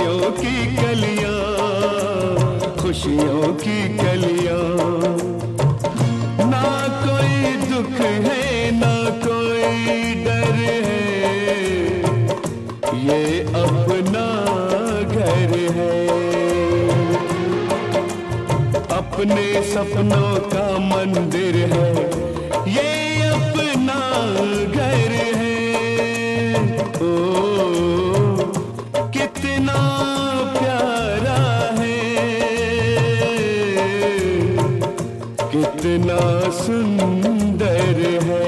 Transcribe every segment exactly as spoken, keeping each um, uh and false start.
खुशियों की कलियां, खुशियों की कलियां। ना कोई दुख है ना कोई डर है, ये अपना घर है। अपने सपनों का मंदिर है, ये अपना घर है। ओ कितना प्यारा है, कितना सुंदर है,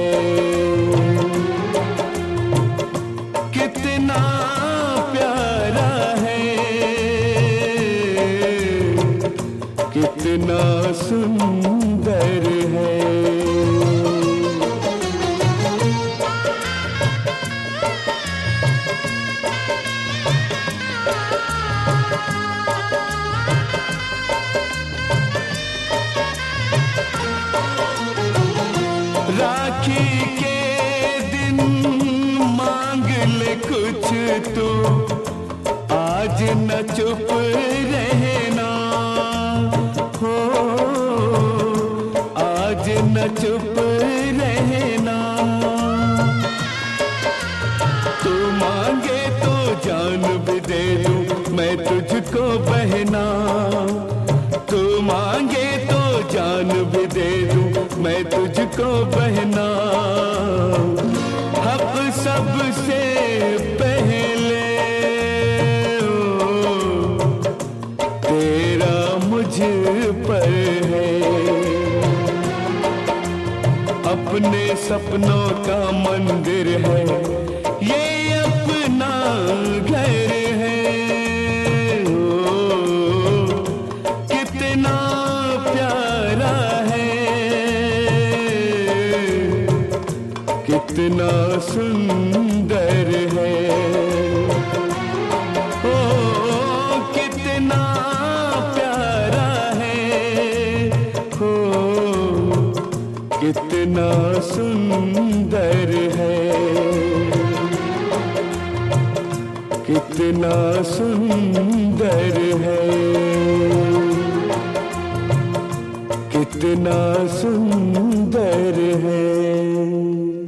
कितना प्यारा है, कितना सुंदर है। राखी के दिन मांग ले कुछ तो, आज न चुप रहना हो, आज न चुप रहना। तू मांगे तो जान भी दे दूं मैं तुझको बहना, तू मांगे तो जान भी दे दूं मैं तुझको बहना। हक सबसे पहले ओ, तेरा मुझ पर है। अपने सपनों का मंदिर है, ये अपना घर है। ओ, कितना प्यारा है, कितना सुंदर है। ओ कितना प्यारा है, हो कितना सुंदर है, कितना सुंदर है, कितना सुंदर है।